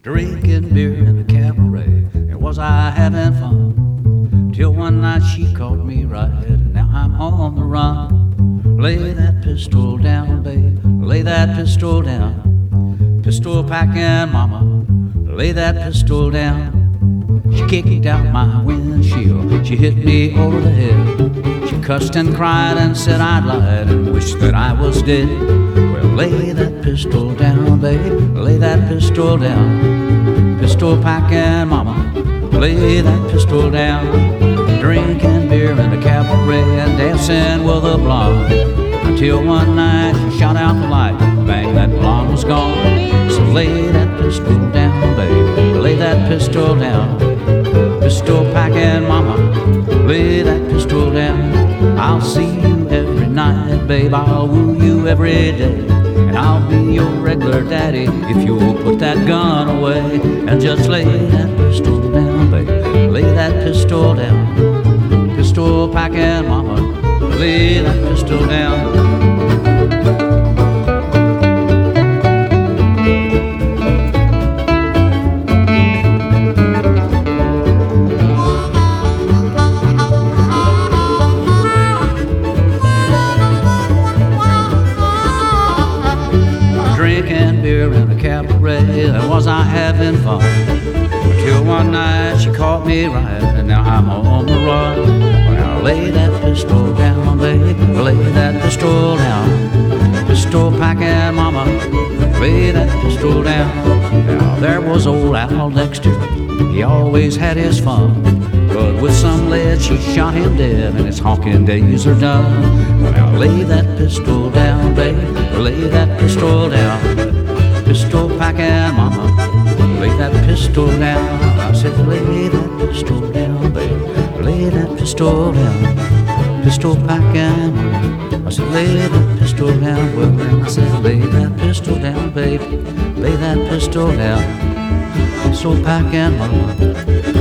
drinking beer in a cabaret. And was I having fun? Till one night she caught me right, and now I'm on the run. Lay that pistol down, babe, lay that pistol down. Pistol packing mama, lay that pistol down. She kicked out my windshield, she hit me over the head. She cussed and cried and said I'd lied and wished that I was dead. Well, lay that pistol down, babe, lay that pistol down. Pistol packing mama, lay that pistol down. Drinking beer in a cabaret and dancing with a blonde, until one night she shot out the light, bang, that blonde was gone. So lay that pistol down, babe, lay that pistol down. Pistol packing mama, lay that pistol down. I'll see you every night, babe, I'll woo you every day. And I'll be your regular daddy if you'll put that gun away. And just lay that pistol down, babe, lay that pistol down. Pistol packing mama, lay that pistol down. Drinking beer in a cabaret, and was I having fun? Until one night she caught me right, and now I'm on the run. Well, lay that pistol down, baby, lay that pistol down. Pistol packing mama, lay that pistol down. Now there was old Al Dexter, he always had his fun, but with some lead she shot him dead, and his honking days are done. Now lay that pistol down, baby, lay that pistol down. Pistol packing mama, lay that pistol down. I said lay that pistol down, baby, lay that pistol down. Pistol packing mama, I said lay that pistol down. Well, I said lay that pistol down, baby, lay that pistol down. Pistol packing mama,